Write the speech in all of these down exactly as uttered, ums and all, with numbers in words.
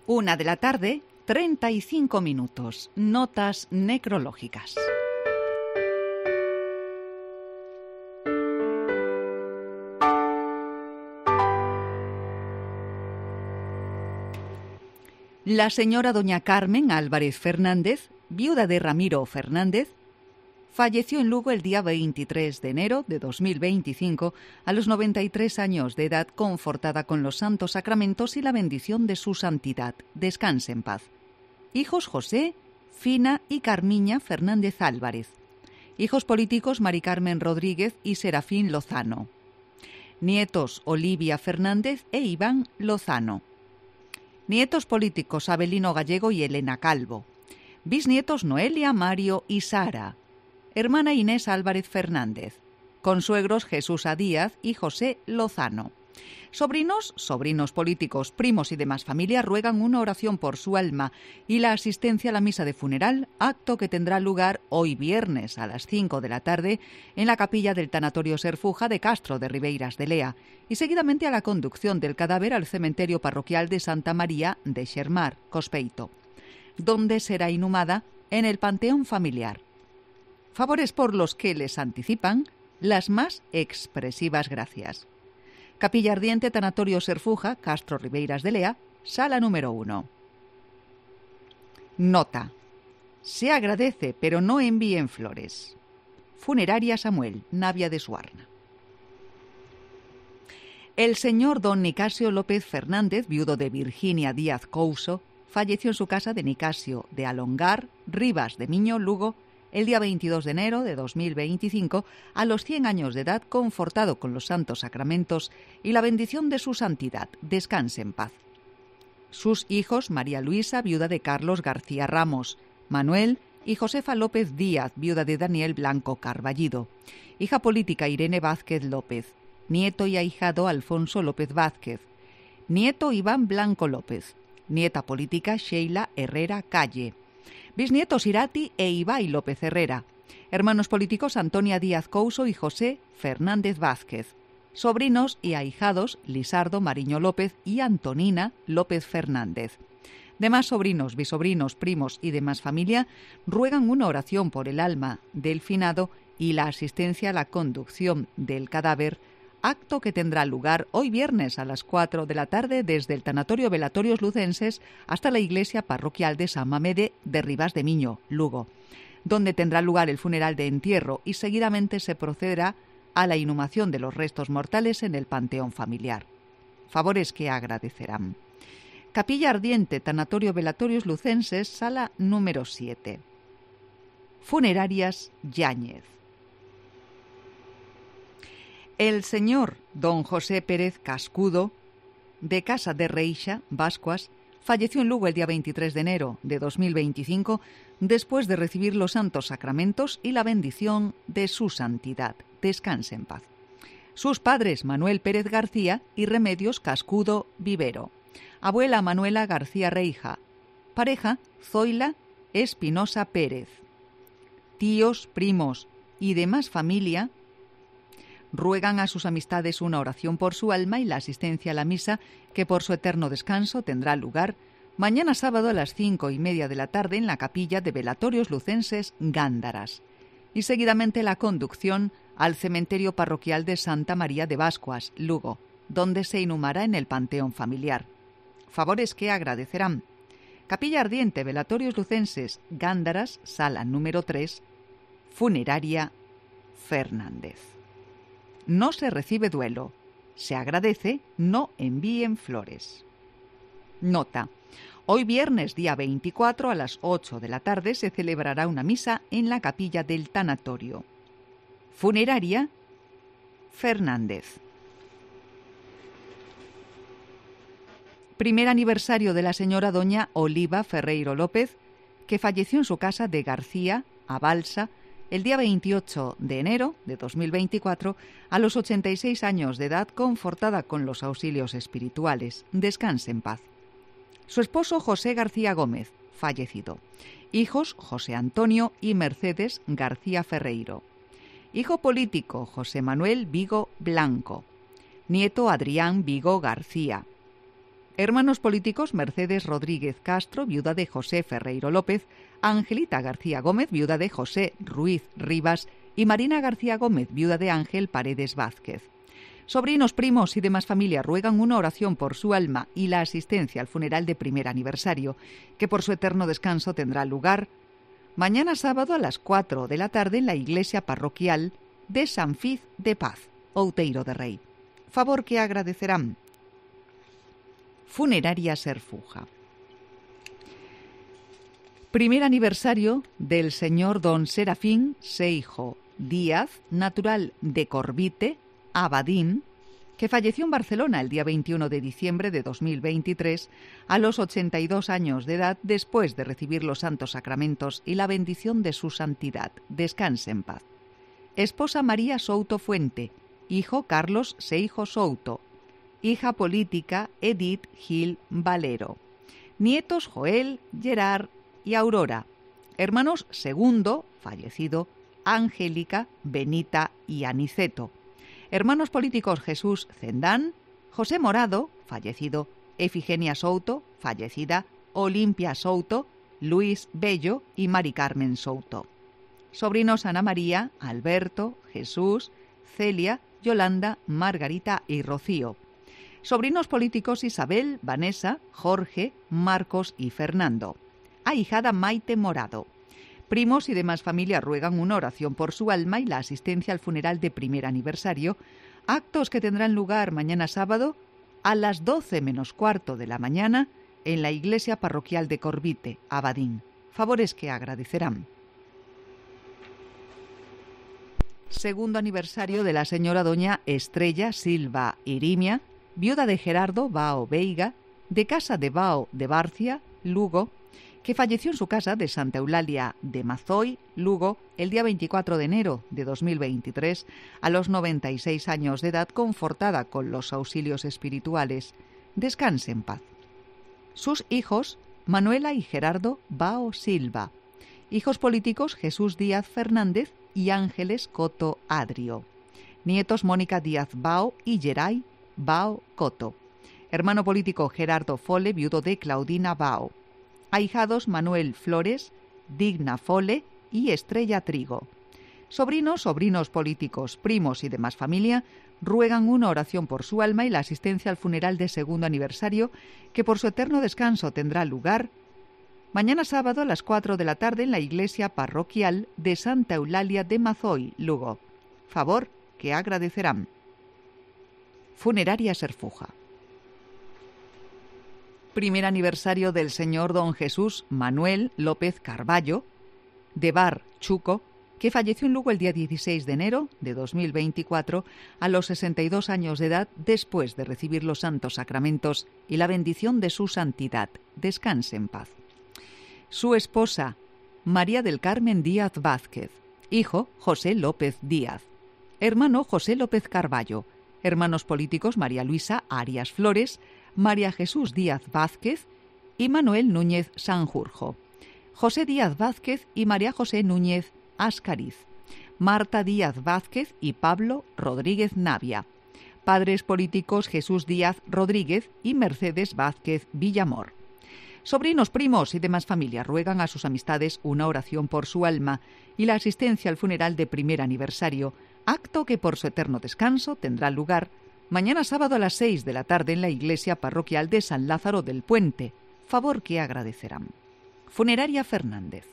Una de la tarde, treinta y cinco minutos. Notas necrológicas. La señora doña Carmen Álvarez Fernández, viuda de Ramiro Fernández, falleció en Lugo el día veintitrés de enero de dos mil veinticinco a los noventa y tres años de edad, confortada con los santos sacramentos y la bendición de su santidad. Descanse en paz. Hijos José, Fina y Carmiña Fernández Álvarez. Hijos políticos Mari Carmen Rodríguez y Serafín Lozano. Nietos Olivia Fernández e Iván Lozano. Nietos políticos Abelino Gallego y Elena Calvo. Bisnietos Noelia, Mario y Sara. Hermana Inés Álvarez Fernández. Consuegros Jesús A. Díaz y José Lozano. Sobrinos, sobrinos políticos, primos y demás familia ruegan una oración por su alma y la asistencia a la misa de funeral, acto que tendrá lugar hoy viernes a las cinco de la tarde en la capilla del Tanatorio Serfuja de Castro de Ribeiras de Lea y seguidamente a la conducción del cadáver al cementerio parroquial de Santa María de Xermar, Cospeito, donde será inhumada en el panteón familiar. Favores por los que les anticipan las más expresivas gracias. Capilla Ardiente, Tanatorio Serfuja, Castro Ribeiras de Lea, sala número uno. Nota. Se agradece, pero no envíen flores. Funeraria Samuel, Navia de Suarna. El señor don Nicasio López Fernández, viudo de Virginia Díaz Couso, falleció en su casa de Nicasio de Alongar, Ribas de Miño, Lugo, el día veintidós de enero de dos mil veinticinco, a los cien años de edad, confortado con los santos sacramentos y la bendición de su santidad. Descanse en paz. Sus hijos, María Luisa, viuda de Carlos García Ramos, Manuel y Josefa López Díaz, viuda de Daniel Blanco Carballido. Hija política Irene Vázquez López. Nieto y ahijado Alfonso López Vázquez. Nieto Iván Blanco López. Nieta política Sheila Herrera Calle. Bisnietos Irati e Ibai López Herrera. Hermanos políticos Antonia Díaz Couso y José Fernández Vázquez. Sobrinos y ahijados Lisardo Mariño López y Antonina López Fernández. Demás sobrinos, bisobrinos, primos y demás familia ruegan una oración por el alma del finado y la asistencia a la conducción del cadáver, acto que tendrá lugar hoy viernes a las cuatro de la tarde desde el Tanatorio Velatorios Lucenses hasta la iglesia parroquial de San Mamede de Ribas de Miño, Lugo, donde tendrá lugar el funeral de entierro y seguidamente se procederá a la inhumación de los restos mortales en el panteón familiar. Favores que agradecerán. Capilla Ardiente, Tanatorio Velatorios Lucenses, sala número siete. Funerarias Yáñez. El señor don José Pérez Cascudo, de Casa de Reixa, Bascuas, falleció en Lugo el día veintitrés de enero de dos mil veinticinco después de recibir los santos sacramentos y la bendición de su santidad. Descanse en paz. Sus padres, Manuel Pérez García y Remedios Cascudo Vivero. Abuela Manuela García Reija. Pareja, Zoila Espinosa Pérez. Tíos, primos y demás familia ruegan a sus amistades una oración por su alma y la asistencia a la misa que por su eterno descanso tendrá lugar mañana sábado a las cinco y media de la tarde en la capilla de Velatorios Lucenses Gándaras y seguidamente la conducción al cementerio parroquial de Santa María de Bascuas, Lugo, donde se inhumará en el panteón familiar. Favores que agradecerán. Capilla Ardiente, Velatorios Lucenses Gándaras, sala número tres, Funeraria Fernández. No se recibe duelo. Se agradece, no envíen flores. Nota. Hoy viernes, día veinticuatro, a las ocho de la tarde, se celebrará una misa en la capilla del tanatorio. Funeraria Fernández. Primer aniversario de la señora doña Oliva Ferreiro López, que falleció en su casa de García, a Balsa, el día veintiocho de enero de dos mil veinticuatro, a los ochenta y seis años de edad, confortada con los auxilios espirituales. Descanse en paz. Su esposo José García Gómez, fallecido. Hijos José Antonio y Mercedes García Ferreiro. Hijo político José Manuel Vigo Blanco. Nieto Adrián Vigo García. Hermanos políticos: Mercedes Rodríguez Castro, viuda de José Ferreiro López; Angelita García Gómez, viuda de José Ruiz Rivas; y Marina García Gómez, viuda de Ángel Paredes Vázquez. Sobrinos, primos y demás familia ruegan una oración por su alma y la asistencia al funeral de primer aniversario, que por su eterno descanso tendrá lugar mañana sábado a las cuatro de la tarde en la iglesia parroquial de San Fiz de Paz, Outeiro de Rei. Favor que agradecerán. Funeraria Serfuja. Primer aniversario del señor don Serafín Seijo Díaz, natural de Corvite, Abadín, que falleció en Barcelona el día veintiuno de diciembre de dos mil veintitrés a los ochenta y dos años de edad, después de recibir los santos sacramentos y la bendición de su santidad. Descanse en paz. Esposa: María Souto Fuente. Hijo: Carlos Seijo Souto. Hija política: Edith Gil Valero. Nietos: Joel, Gerard y Aurora. Hermanos: Segundo, fallecido; Angélica, Benita y Aniceto. Hermanos políticos: Jesús Zendán, José Morado, fallecido; Efigenia Souto, fallecida; Olimpia Souto, Luis Bello y Mari Carmen Souto. Sobrinos: Ana María, Alberto, Jesús, Celia, Yolanda, Margarita y Rocío. Sobrinos políticos: Isabel, Vanessa, Jorge, Marcos y Fernando. Ahijada: Maite Morado. Primos y demás familia ruegan una oración por su alma y la asistencia al funeral de primer aniversario, actos que tendrán lugar mañana sábado a las doce menos cuarto de la mañana en la iglesia parroquial de Corvite, Abadín. Favores que agradecerán. Segundo aniversario de la señora doña Estrella Silva Irimia, viuda de Gerardo Bao Veiga, de Casa de Bao de Barcia, Lugo, que falleció en su casa de Santa Eulalia de Mazoy, Lugo, el día veinticuatro de enero de dos mil veintitrés, a los noventa y seis años de edad, confortada con los auxilios espirituales. Descanse en paz. Sus hijos: Manuela y Gerardo Bao Silva. Hijos políticos: Jesús Díaz Fernández y Ángeles Coto Adrio. Nietos: Mónica Díaz Bao y Geray Bao Coto. Hermano político: Gerardo Fole, viudo de Claudina Bao. Ahijados: Manuel Flores, Digna Fole y Estrella Trigo. Sobrinos, sobrinos políticos, primos y demás familia ruegan una oración por su alma y la asistencia al funeral de segundo aniversario, que por su eterno descanso tendrá lugar mañana sábado a las cuatro de la tarde en la iglesia parroquial de Santa Eulalia de Mazoy, Lugo. Favor que agradecerán. Funeraria Serfuja. Primer aniversario del señor don Jesús Manuel López Carballo, de Bar Chuco, que falleció en Lugo el día dieciséis de enero de dos mil veinticuatro a los sesenta y dos años de edad, después de recibir los santos sacramentos y la bendición de su santidad. Descanse en paz. Su esposa: María del Carmen Díaz Vázquez. Hijo: José López Díaz. Hermano: José López Carballo. Hermanos políticos: María Luisa Arias Flores, María Jesús Díaz Vázquez y Manuel Núñez Sanjurjo. José Díaz Vázquez y María José Núñez Ascariz. Marta Díaz Vázquez y Pablo Rodríguez Navia. Padres políticos: Jesús Díaz Rodríguez y Mercedes Vázquez Villamor. Sobrinos, primos y demás familia ruegan a sus amistades una oración por su alma y la asistencia al funeral de primer aniversario, acto que por su eterno descanso tendrá lugar mañana sábado a las seis de la tarde en la iglesia parroquial de San Lázaro del Puente. Favor que agradecerán. Funeraria Fernández.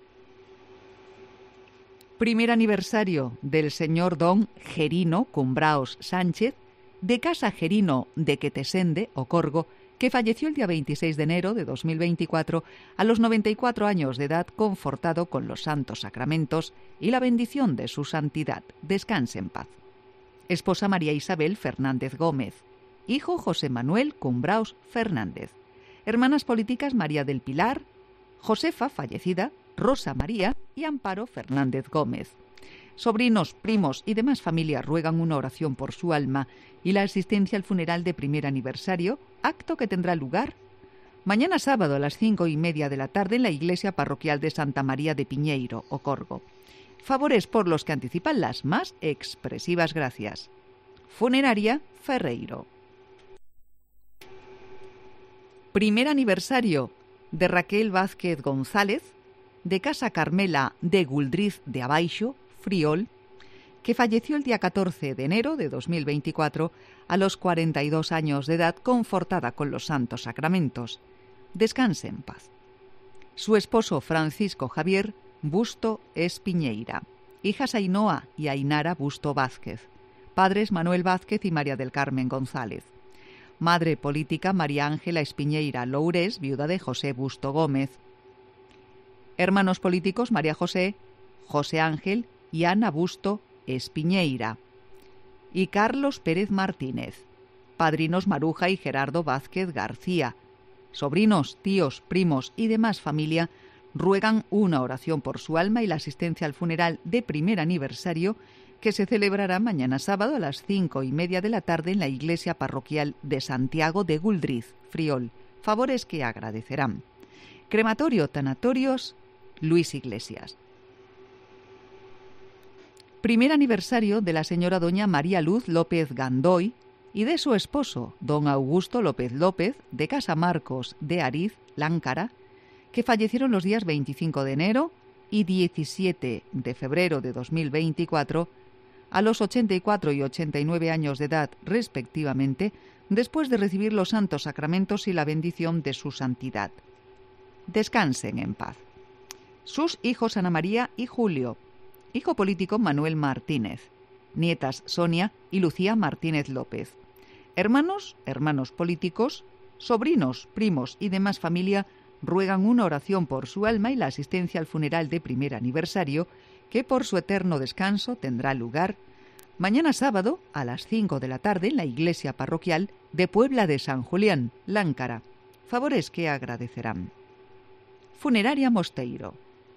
Primer aniversario del señor don Gerino Cumbraos Sánchez, de Casa Gerino de Quetesende, Ocorgo, que falleció el día veintiséis de enero de dos mil veinticuatro a los noventa y cuatro años de edad, confortado con los santos sacramentos y la bendición de su santidad. Descanse en paz. Esposa: María Isabel Fernández Gómez. Hijo: José Manuel Cumbraos Fernández. Hermanas políticas: María del Pilar, Josefa, fallecida, Rosa María y Amparo Fernández Gómez. Sobrinos, primos y demás familia ruegan una oración por su alma y la asistencia al funeral de primer aniversario, acto que tendrá lugar mañana sábado a las cinco y media de la tarde en la iglesia parroquial de Santa María de Piñeiro, Ocorgo. Favores por los que anticipan las más expresivas gracias. Funeraria Ferreiro. Primer aniversario de Raquel Vázquez González, de Casa Carmela de Guldriz de Abaixo, Friol, que falleció el día catorce de enero de dos mil veinticuatro a los cuarenta y dos años de edad, confortada con los santos sacramentos. Descanse en paz. Su esposo Francisco Javier Busto Espiñeira, hijas Ainhoa y Ainara Busto Vázquez, padres Manuel Vázquez y María del Carmen González. Madre política María Ángela Espiñeira Lourés, viuda de José Busto Gómez. Hermanos políticos María José, José Ángel y Ana Busto Espiñeira. Y Carlos Pérez Martínez. Padrinos Maruja y Gerardo Vázquez García. Sobrinos, tíos, primos y demás familia ruegan una oración por su alma y la asistencia al funeral de primer aniversario que se celebrará mañana sábado a las cinco y media de la tarde en la iglesia parroquial de Santiago de Guldriz, Friol. Favores que agradecerán. Crematorio Tanatorios Luis Iglesias. Primer aniversario de la señora doña María Luz López Gandoy y de su esposo, don Augusto López López, de Casa Marcos de Ariz, Láncara, que fallecieron los días veinticinco de enero y diecisiete de febrero de dos mil veinticuatro, a los ochenta y cuatro y ochenta y nueve años de edad respectivamente, después de recibir los santos sacramentos y la bendición de su santidad. Descansen en paz. Sus hijos Ana María y Julio, hijo político Manuel Martínez, nietas Sonia y Lucía Martínez López, hermanos, hermanos políticos, sobrinos, primos y demás familia ruegan una oración por su alma y la asistencia al funeral de primer aniversario, que por su eterno descanso tendrá lugar mañana sábado a las cinco de la tarde en la iglesia parroquial de Puebla de San Julián, Láncara. Favores que agradecerán. Funeraria Mosteiro.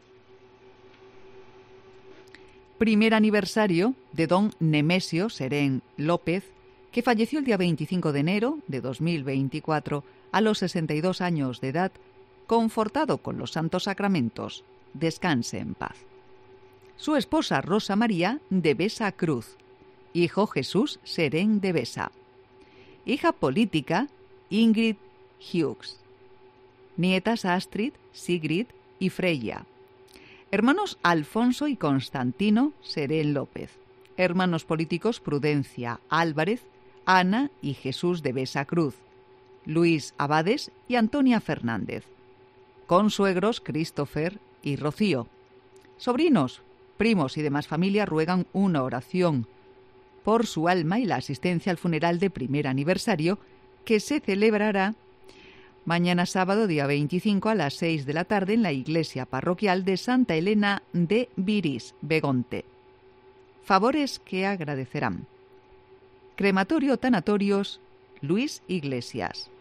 Primer aniversario de don Nemesio Serén López, que falleció el día veinticinco de enero de dos mil veinticuatro a los sesenta y dos años de edad, confortado con los santos sacramentos. Descanse en paz. Su esposa Rosa María de Besa Cruz, hijo Jesús Serén de Besa, hija política Ingrid Hughes, nietas Astrid, Sigrid y Freya, hermanos Alfonso y Constantino Serén López, hermanos políticos Prudencia Álvarez, Ana y Jesús de Besa Cruz, Luis Abades y Antonia Fernández, consuegros Christopher y Rocío, sobrinos, primos y demás familia ruegan una oración por su alma y la asistencia al funeral de primer aniversario que se celebrará mañana sábado día veinticinco a las seis de la tarde en la iglesia parroquial de Santa Elena de Virís, Begonte. Favores que agradecerán. Crematorio Tanatorios Luis Iglesias.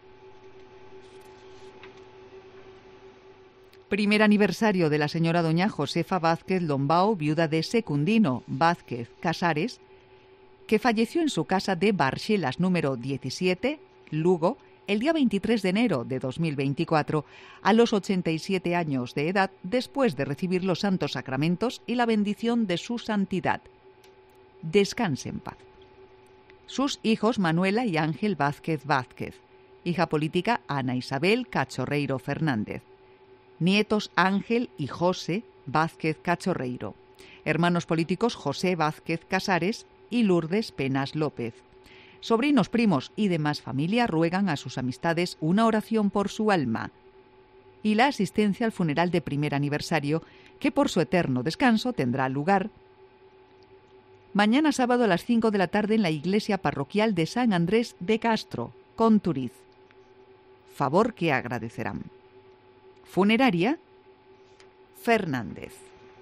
Primer aniversario de la señora doña Josefa Vázquez Lombao, viuda de Secundino Vázquez Casares, que falleció en su casa de Barxelas número diecisiete, Lugo, el día veintitrés de enero de dos mil veinticuatro, a los ochenta y siete años de edad, después de recibir los santos sacramentos y la bendición de su santidad. Descanse en paz. Sus hijos Manuela y Ángel Vázquez Vázquez, hija política Ana Isabel Cachorreiro Fernández, nietos Ángel y José Vázquez Cachorreiro, hermanos políticos José Vázquez Casares y Lourdes Penas López. Sobrinos, primos y demás familia ruegan a sus amistades una oración por su alma y la asistencia al funeral de primer aniversario, que por su eterno descanso tendrá lugar mañana sábado a las cinco de la tarde en la iglesia parroquial de San Andrés de Castro, Conturiz. Favor que agradecerán. Funeraria Fernández.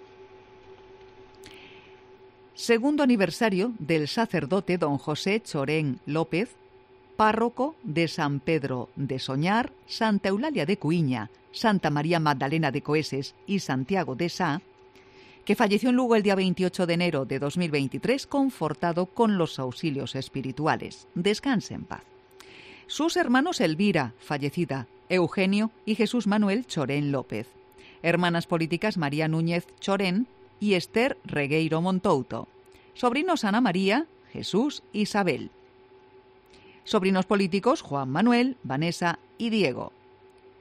Segundo aniversario del sacerdote don José Chorén López, párroco de San Pedro de Soñar, Santa Eulalia de Cuiña, Santa María Magdalena de Coeses y Santiago de Sá, que falleció en Lugo el día veintiocho de enero de dos mil veintitrés, confortado con los auxilios espirituales. Descanse en paz. Sus hermanos Elvira, fallecida, Eugenio y Jesús Manuel Chorén López. Hermanas políticas María Núñez Chorén y Esther Regueiro Montouto. Sobrinos Ana María, Jesús, Isabel. Sobrinos políticos Juan Manuel, Vanessa y Diego.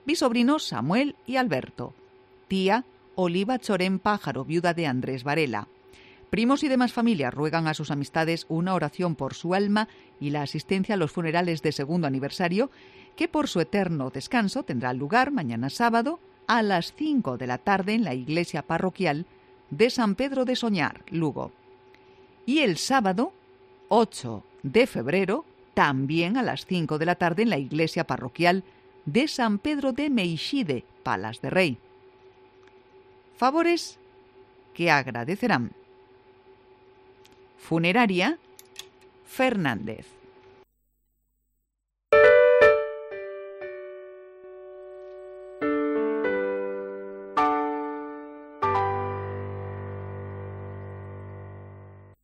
Bisobrinos Samuel y Alberto. Tía Oliva Chorén Pájaro, viuda de Andrés Varela. Primos y demás familias ruegan a sus amistades una oración por su alma y la asistencia a los funerales de segundo aniversario, que por su eterno descanso tendrá lugar mañana sábado a las cinco de la tarde en la iglesia parroquial de San Pedro de Soñar, Lugo. Y el sábado, ocho de febrero, también a las cinco de la tarde en la iglesia parroquial de San Pedro de Meixide, Palas de Rey. Favores que agradecerán. Funeraria Fernández.